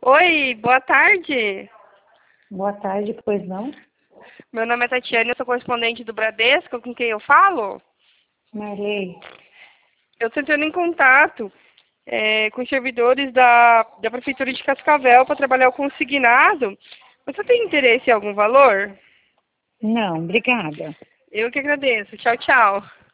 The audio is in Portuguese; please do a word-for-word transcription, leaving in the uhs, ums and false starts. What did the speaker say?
Oi, boa tarde. Boa tarde, pois não? Meu nome é Tatiana, eu sou correspondente do Bradesco, com quem eu falo? Marley, Eu estou entrando em contato é, com os servidores da, da Prefeitura de Cascavel para trabalhar o consignado. Você tem interesse em algum valor? não, obrigada. Eu que agradeço. Tchau, tchau.